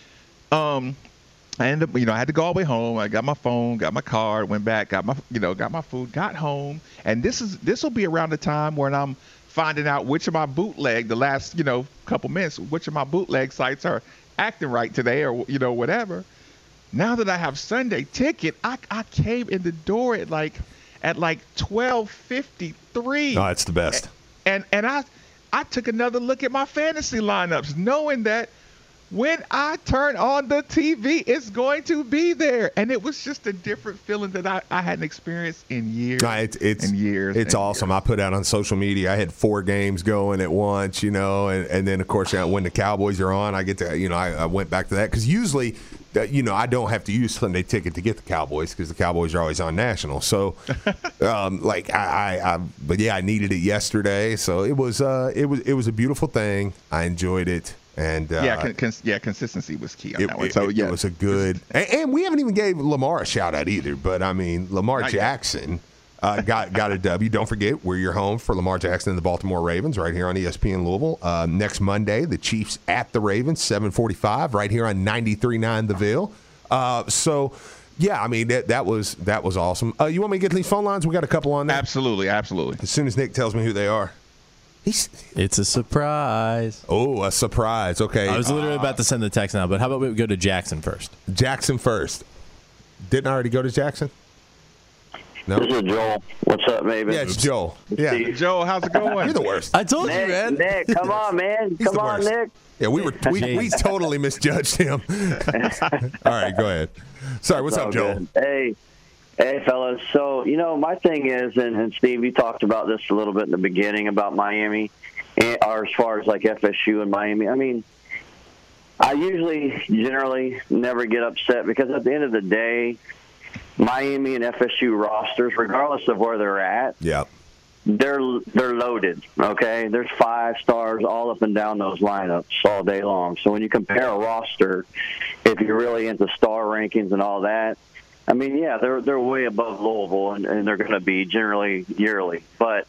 Um, I ended up, you know, I had to go all the way home. I got my phone, got my card, went back, got my, you know, got my food, got home. And this is, this will be around the time when I'm finding out which of my bootleg, the last, you know, couple minutes, which of my bootleg sites are acting right today or, you know, whatever. Now that I have Sunday ticket, I, I came in the door at like, at like twelve fifty-three. No, it's the best. And, and I, I took another look at my fantasy lineups, knowing that when I turn on the T V, it's going to be there. And it was just a different feeling that I, I hadn't experienced in years No, it, it's and years. It's and awesome. years. I put out on social media. I had four games going at once, you know, and, and then, of course, when the Cowboys are on, I get to, you know, I, I went back to that. Because usually, uh, you know, I don't have to use Sunday ticket to get the Cowboys because the Cowboys are always on national. So, um, like, I, I, I, but yeah, I needed it yesterday. So it was, uh, it was, it was a beautiful thing. I enjoyed it. And uh, yeah, con- cons- yeah, consistency was key on it, that one. it- So it yeah, was a good, and, and we haven't even gave Lamar a shout out either. But I mean, Lamar Not yet. Jackson uh, got got a W. Don't forget, we're your home for Lamar Jackson and the Baltimore Ravens right here on E S P N Louisville. Uh, next Monday, the Chiefs at the Ravens, seven forty-five, right here on ninety-three point nine The Ville. Uh, so. Yeah, I mean that that was that was awesome. Uh, you want me to get these phone lines? We got a couple on there. Absolutely, absolutely. As soon as Nick tells me who they are. He's It's a surprise. Oh, a surprise. Okay. I was literally about to send the text now, but how about we go to Jackson first? Jackson first. Didn't I already go to Jackson? No. This is Joel. What's up, Maven? Yeah, it's Joel. Yeah. Joel, how's it going? You're the worst. I told Nick, you, man. Nick, come on, man. He's Come the on, worst. Nick. Yeah, we were we, we totally misjudged him. All right, go ahead. Sorry, what's It's all up, Joel? good. Hey, hey, fellas. So, you know, my thing is, and, and Steve, you talked about this a little bit in the beginning about Miami, and, or as far as like F S U and Miami. I mean, I usually, generally, never get upset because at the end of the day, Miami and F S U rosters, regardless of where they're at, Yeah. they're they're loaded, okay? There's five stars all up and down those lineups all day long. So when you compare a roster, if you're really into star rankings and all that, I mean, yeah, they're they're way above Louisville, and, and they're going to be generally yearly. But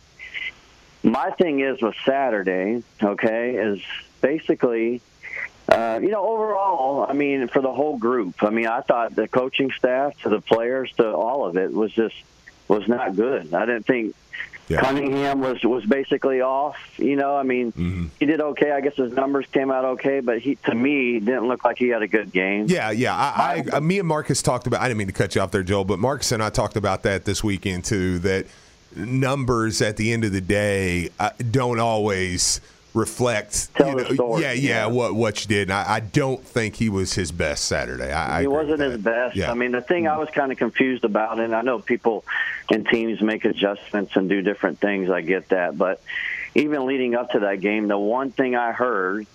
my thing is with Saturday, okay, is basically, uh, you know, overall, I mean, for the whole group, I mean, I thought the coaching staff to the players to all of it was just was not good. I didn't think Yeah. Cunningham was, was basically off. You know, I mean, Mm-hmm. he did okay. I guess his numbers came out okay, but he, to me, didn't look like he had a good game. Yeah, yeah. I, I, me and Marcus talked about. I didn't mean to cut you off there, Joel, but Marcus and I talked about that this weekend too. That numbers at the end of the day uh, don't always reflect. Tell you the know, story, yeah, yeah, yeah. What what you did. And I, I don't think he was his best Saturday. I, I he agree with wasn't that. his best. Yeah. I mean, the thing I was kind of confused about, and I know people and teams make adjustments and do different things. I get that. But even leading up to that game, the one thing I heard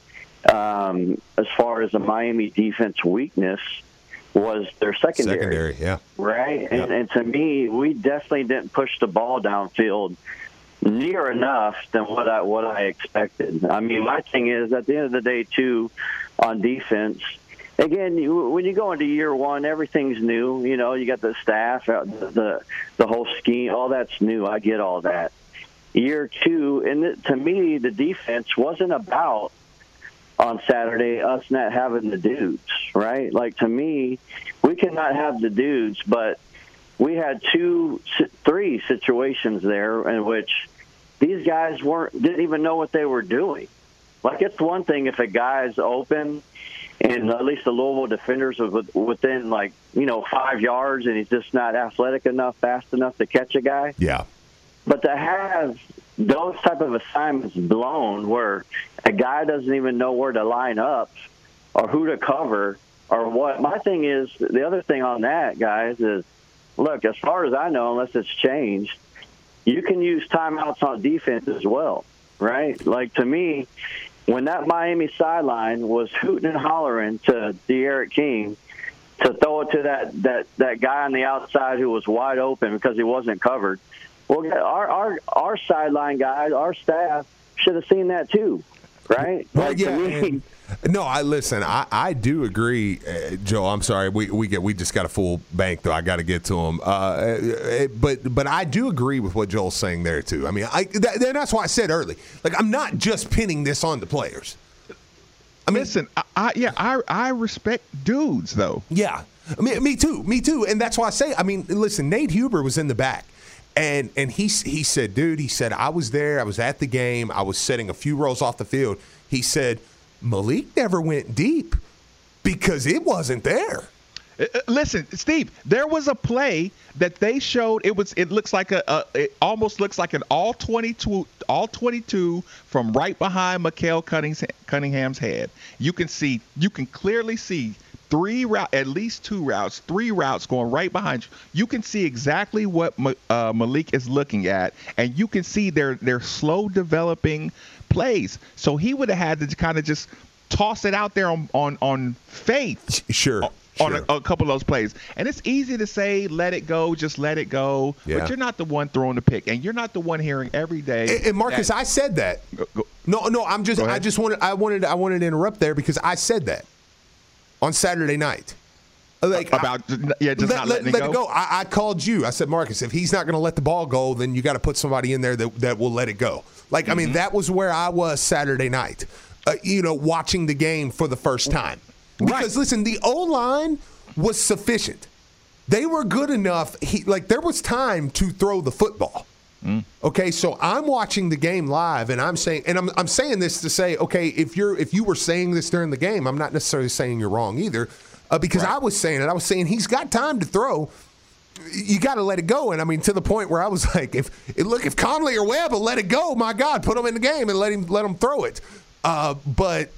um, as far as the Miami defense weakness was their secondary. Secondary, yeah. Right? And, Yeah. and to me, we definitely didn't push the ball downfield near enough than what I what I expected. I mean, my thing is, at the end of the day, too, on defense, again, you, when you go into year one, everything's new. You know, you got the staff, uh, the the, the whole scheme, all that's new. I get all that. Year two, and it, to me, the defense wasn't about on Saturday us not having the dudes, right? Like, to me, we cannot have the dudes, but we had two, three situations there in which these guys weren't didn't even know what they were doing. Like, it's one thing if a guy's open and at least the Louisville defenders are within, like, you know, five yards and he's just not athletic enough, fast enough to catch a guy. Yeah. But to have those type of assignments blown where a guy doesn't even know where to line up or who to cover or what. My thing is, the other thing on that, guys, is, look, as far as I know, unless it's changed, you can use timeouts on defense as well, right? Like, to me, when that Miami sideline was hooting and hollering to De'Aaron King to throw it to that, that, that guy on the outside who was wide open because he wasn't covered, Well, our our our sideline guys, our staff should have seen that too, right? Well, Like, yeah. to me- and- no, I listen. I, I do agree, uh, Joe. I'm sorry. We we get we just got a full bank though. I got to get to him. Uh, it, but but I do agree with what Joel's saying there too. I mean, I that, that's why I said early. Like I'm not just pinning this on the players. I mean, listen. I, I yeah. I I respect dudes though. Yeah. I mean, me too. Me too. And that's why I say. I mean, listen. Nate Huber was in the back. And and he he said, dude, he said, I was there. I was at the game. I was sitting a few rows off the field. He said, Malik never went deep because it wasn't there. Uh, Listen, Steve, there was a play that they showed. It was. It looks like a. a it almost looks like an all twenty-two, all twenty-two from right behind Mikael Cunnings- Cunningham's head. You can see. You can clearly see three route, at least two routes, three routes going right behind you. You can see exactly what Ma- uh, Malik is looking at, and you can see their their slow developing plays. So he would have had to kind of just toss it out there on on, on faith. Sure. On, on a, a couple of those plays. And it's easy to say, let it go, just let it go. Yeah. But you're not the one throwing the pick, and you're not the one hearing every day. And, and Marcus, that- I said that. Go- go- No, no, I'm just Go I ahead. just wanted I wanted I wanted to interrupt there because I said that on Saturday night. Like about yeah, just let, not let, letting let it it go. go. I, I called you. I said, Marcus, if he's not going to let the ball go, then you got to put somebody in there that, that will let it go. Like, mm-hmm. I mean, that was where I was Saturday night, uh, you know, watching the game for the first time. Because, right. listen, the O-line was sufficient. They were good enough. He, like, there was time to throw the football. Mm. Okay, so I'm watching the game live, and I'm saying, and I'm I'm saying this to say, okay, if you're if you were saying this during the game, I'm not necessarily saying you're wrong either. Uh, because right. I was saying it. I was saying he's got time to throw. You got to let it go. And, I mean, to the point where I was like, if look, if Conley or Webb will let it go, my God, put him in the game and let him let him throw it. Uh, but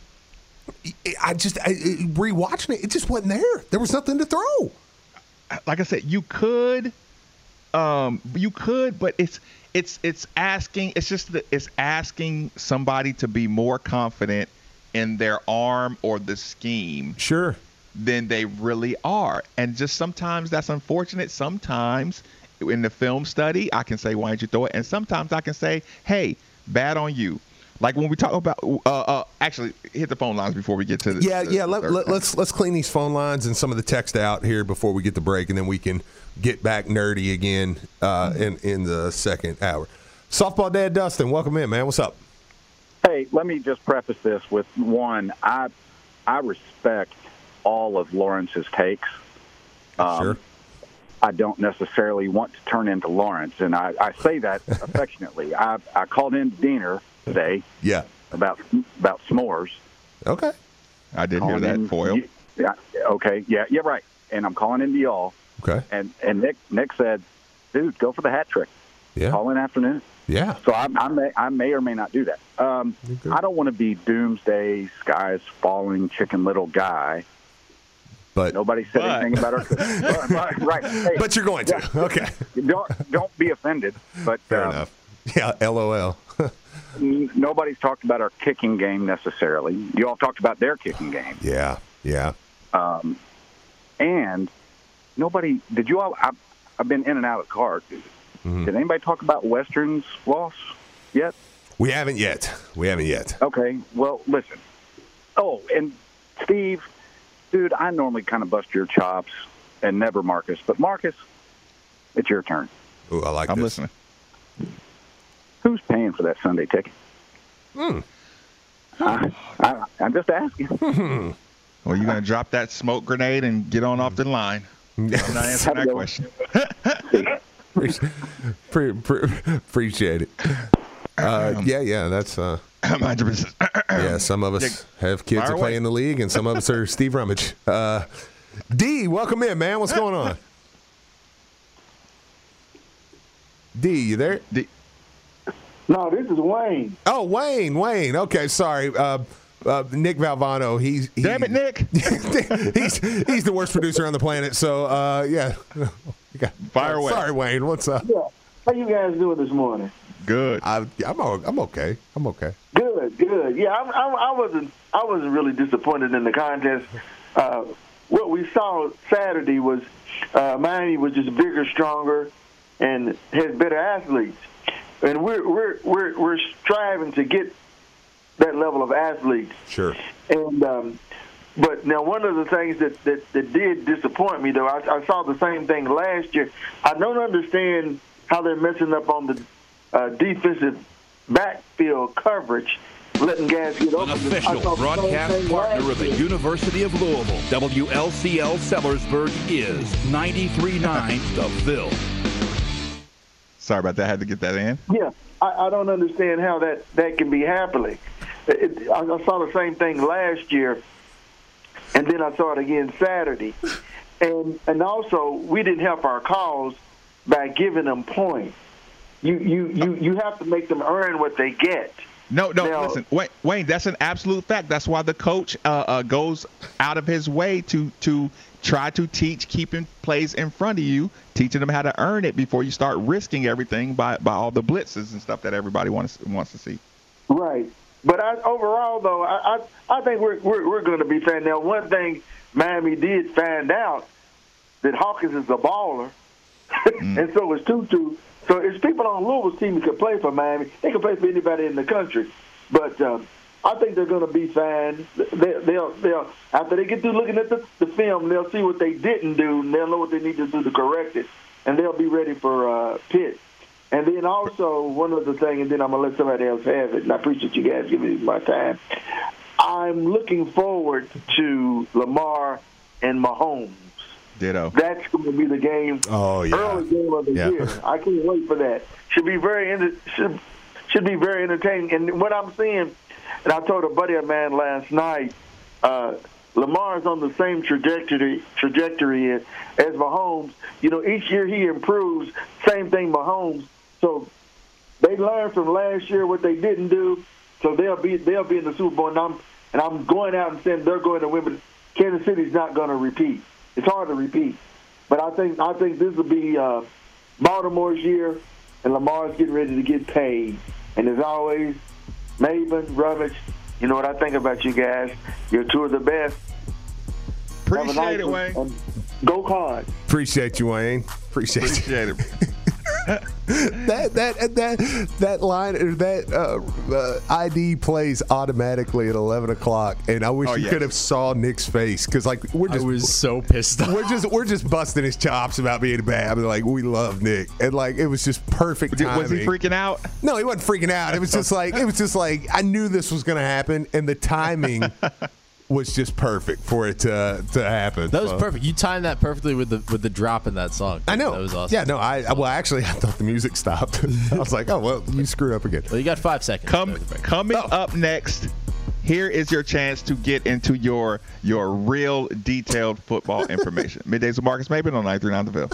I just, I, rewatching it, it just wasn't there. There was nothing to throw. Like I said, you could, um, you could, but it's it's it's asking. It's just that it's asking somebody to be more confident in their arm or the scheme. Sure. Than they really are. And just sometimes that's unfortunate. Sometimes in the film study, I can say, why don't you throw it? And sometimes I can say, hey, bad on you. Like when we talk about, uh, uh, actually, hit the phone lines before we get to the. Yeah, the, yeah. the Let, let, let's let's clean these phone lines and some of the text out here before we get the break, and then we can get back nerdy again uh, in in the second hour. Softball Dad Dustin, welcome in, man. What's up? Hey, let me just preface this with one. I I respect all of Lawrence's takes. Um, sure. I don't necessarily want to turn into Lawrence, and I, I say that affectionately. I, I called in Diener today. Yeah. About about s'mores. Okay. I did calling hear that, in, Foil. You, yeah. Okay. Yeah. Yeah. Right. And I'm calling into y'all. Okay. And and Nick Nick said, "Dude, go for the hat trick. Yeah. Call in afternoon." Yeah. So I, I may I may or may not do that. Um, I don't want to be doomsday, skies falling, chicken little guy. But nobody said but. anything about our right, right. Hey, but you're going to. yeah. Okay. Don't don't be offended. But fair um, enough. Yeah. L O L. n- nobody's talked about our kicking game necessarily. You all talked about their kicking game. Yeah. Yeah. Um, and nobody did you all? I've, I've been in and out of the car. Mm-hmm. Did anybody talk about Western's loss yet? We haven't yet. We haven't yet. Okay. Well, listen. Oh, and Steve. Dude, I normally kind of bust your chops, and never Marcus. But Marcus, it's your turn. Ooh, I like I'm this. listening. Who's paying for that Sunday ticket? Hmm. I, I, I'm just asking. Hmm. Well, you're going to drop that smoke grenade and get on off the line. I'm not answering that question. pre, pre, appreciate it. Uh, yeah, yeah, that's... Uh, Mind your business. yeah, some of us have kids Fire that play away. in the league, and some of us are Steve Rummage. Uh, D, welcome in, man. What's going on? D, you there? D. No, this is Wayne. Oh, Wayne, Wayne. Okay, sorry. Uh, uh, Nick Valvano. He's he, Damn it, Nick. he's he's the worst producer on the planet. So uh, yeah, Fire away. Sorry, Wayne. What's up? Yeah. How you guys doing this morning? Good. I, I'm o- I'm okay. I'm okay. Good, good. Yeah, I, I, I wasn't I wasn't really disappointed in the contest. Uh, what we saw Saturday was uh, Miami was just bigger, stronger, and has better athletes. And we're we're we're we're striving to get that level of athletes. Sure. And um, but now one of the things that, that, that did disappoint me, though, I, I saw the same thing last year. I don't understand how they're messing up on the uh, defensive backfield coverage, letting guys get open. An official broadcast partner of the University of Louisville, W L C L Sellersburg is ninety-three point nine The Ville. Sorry about that. I had to get that in. Yeah, I, I don't understand how that, that can be happening. It, I, I saw the same thing last year, and then I saw it again Saturday. And and also, we didn't help our cause by giving them points. You you, you, you have to make them earn what they get. No, no, Now- listen, Wayne, Wayne, that's an absolute fact. That's why the coach uh, uh, goes out of his way to to try to teach keeping plays in front of you, teaching them how to earn it before you start risking everything by, by all the blitzes and stuff that everybody wants wants to see. Right. But I, overall, though, I I, I think we're we're, we're going to be fine. Now, one thing Miami did find out that Hawkins is a baller, Mm. and so is Tutu. So it's people on Louisville's team that can play for Miami. They can play for anybody in the country. But um, I think they're going to be fine. They, they'll they'll after they get through looking at the, the film, they'll see what they didn't do, and they'll know what they need to do to correct it, and they'll be ready for uh, Pitt. And then also one other thing, and then I'm going to let somebody else have it, and I appreciate you guys giving me my time. I'm looking forward to Lamar and Mahomes. Ditto. That's going to be the game, Oh, yeah. early game of the Yeah. year. I can't wait for that. Should be very enter- should, should be very entertaining. And what I'm seeing, and I told a buddy of mine last night, uh, Lamar's on the same trajectory trajectory as, as Mahomes. You know, each year he improves. Same thing, Mahomes. So they learned from last year what they didn't do. So they'll be they'll be in the Super Bowl. And I'm and I'm going out and saying they're going to win, but Kansas City's not going to repeat. It's hard to repeat. But I think I think this will be uh, Baltimore's year, and Lamar's getting ready to get paid. And as always, Maven, Rummage, you know what I think about you guys. You're two of the best. Have a Appreciate nice it, one, Wayne. and Go Cards. Appreciate you, Wayne. Appreciate, Appreciate it. that that that that line or that uh, uh, I D plays automatically at eleven o'clock, and I wish Oh, you yes. could have saw Nick's face because like we're I just was so pissed off. we're just we're just busting his chops about being bad. I mean, like we love Nick, and like it was just perfect timing. Was he freaking out? No, he wasn't freaking out. It was just like it was just like I knew this was going to happen, and the timing was just perfect for it to to happen. That was So- perfect. You timed that perfectly with the with the drop in that song. I know. That was awesome. Yeah, no, I well actually I thought the music stopped. I was like, oh well, you screwed up again. Well, you got five seconds. Come, coming Oh. up next, here is your chance to get into your your real detailed football information. Middays with Marcus Maben on ninety-three point nine The Ville.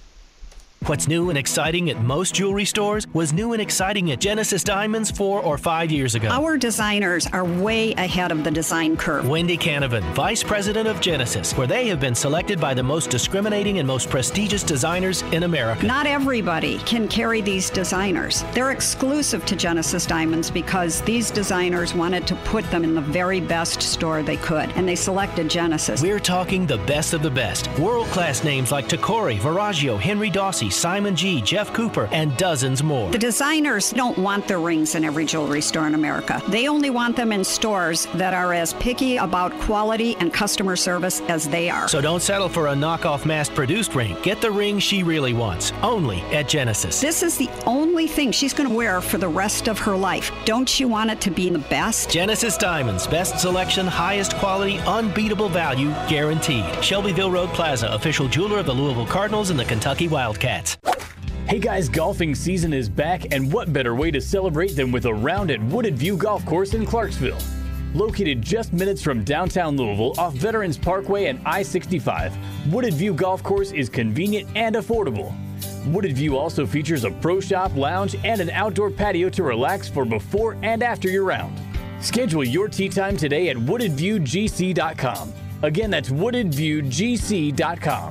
What's new and exciting at most jewelry stores was new and exciting at Genesis Diamonds four or five years ago. Our designers are way ahead of the design curve. Wendy Canavan, Vice President of Genesis, where they have been selected by the most discriminating and most prestigious designers in America. Not everybody can carry these designers. They're exclusive to Genesis Diamonds because these designers wanted to put them in the very best store they could, and they selected Genesis. We're talking the best of the best. World-class names like Tacori, Viraggio, Henry Dawsey, Simon G., Jeff Cooper, and dozens more. The designers don't want their rings in every jewelry store in America. They only want them in stores that are as picky about quality and customer service as they are. So don't settle for a knockoff mass-produced ring. Get the ring she really wants, only at Genesis. This is the only thing she's going to wear for the rest of her life. Don't you want it to be the best? Genesis Diamonds, best selection, highest quality, unbeatable value, guaranteed. Shelbyville Road Plaza, official jeweler of the Louisville Cardinals and the Kentucky Wildcats. Hey guys, golfing season is back, and what better way to celebrate than with a round at Wooded View Golf Course in Clarksville. Located just minutes from downtown Louisville off Veterans Parkway and I sixty-five, Wooded View Golf Course is convenient and affordable. Wooded View also features a pro shop, lounge, and an outdoor patio to relax for before and after your round. Schedule your tee time today at wooded view g c dot com. Again, that's wooded view g c dot com.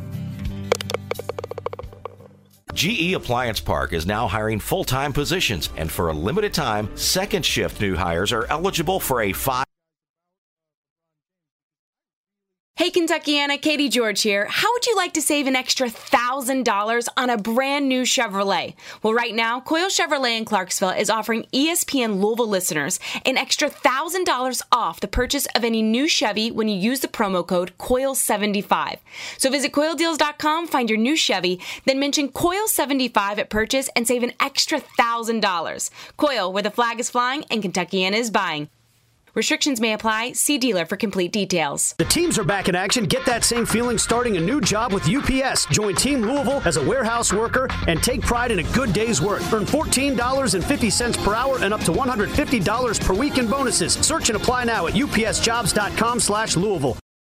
G E Appliance Park is now hiring full-time positions, and for a limited time, second shift new hires are eligible for a five. Hey Hey, Kentuckiana, Katie George here. How would you like to save an extra one thousand dollars on a brand new Chevrolet? Well, right now, Coyle Chevrolet in Clarksville is offering E S P N Louisville listeners an extra one thousand dollars off the purchase of any new Chevy when you use the promo code Coyle seventy-five. So visit Coyle Deals dot com, find your new Chevy, then mention Coyle seventy-five at purchase and save an extra one thousand dollars. Coyle, where the flag is flying and Kentuckiana is buying. Restrictions may apply. See dealer for complete details. The teams are back in action. Get that same feeling starting a new job with U P S. Join Team Louisville as a warehouse worker and take pride in a good day's work. Earn fourteen dollars and fifty cents per hour and up to one hundred fifty dollars per week in bonuses. Search and apply now at U P S jobs dot com slash Louisville.